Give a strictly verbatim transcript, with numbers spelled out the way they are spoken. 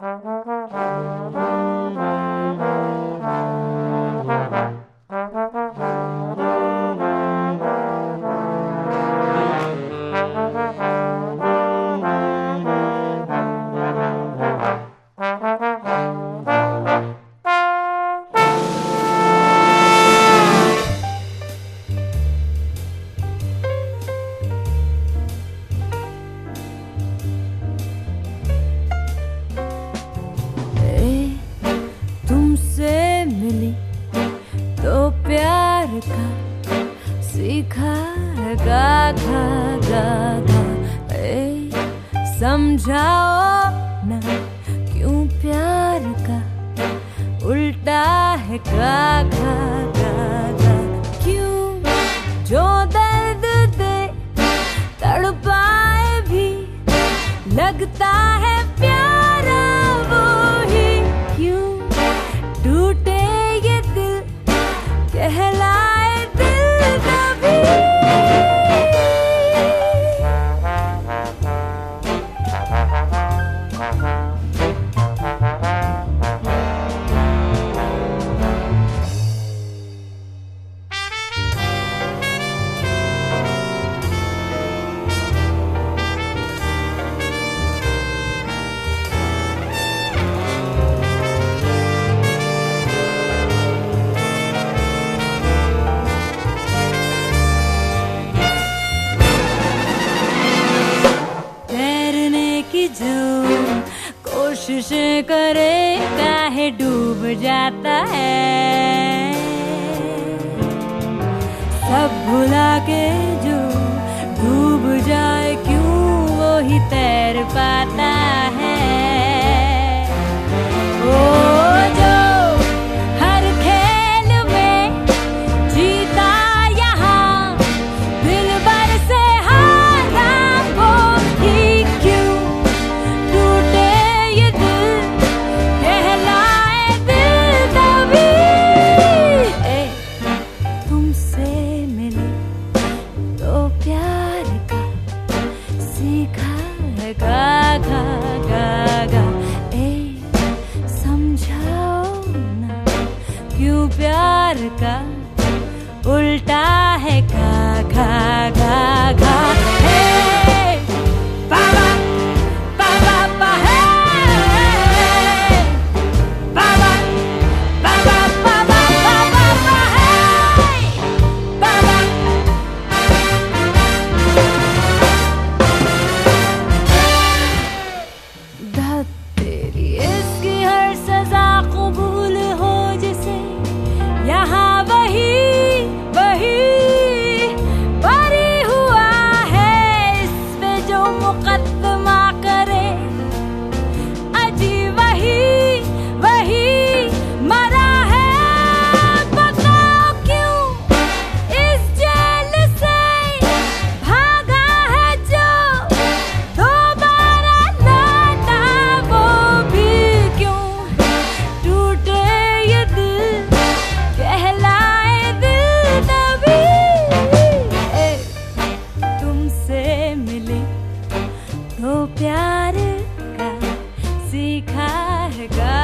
सीखा गा गा गा गा ए, समझाओ ना क्यों प्यार का उल्टा है गा गा गा गा। क्यों जो दर्द दे तड़पाए भी लगता है प्यारा वो ही। क्यों टूटे ये दिल कहलाए दिल कभी। जो कोशिशें करे काहे डूब जाता है। सब भुला के जो डूब जाए क्यों वो ही तैर पाता है। ओ जो हर खेल में जीता यहाँ दिल भर से हारा वो ही। गा गा गा गा ए, समझाओ ना क्यों प्यार का उल्टा है गा गा गा गा। हे बाबा बाबा बा हे बाबा बाबा बाबा बाबा बा हे बाबा। तेरी इसकी हर सजा कबूल हो जिसे यहाँ वही वही बरी हुआ है। इस पे जो मुकद्दमा करे अजी वही वही मरा है। बताओ क्यों इस जेल से भागा है जो दोबारा लौटा वो भी। क्यों टूटे ये दिल कहलाए दिल तभी। ए, तुमसे मिली तो प्यार का सीखा है गा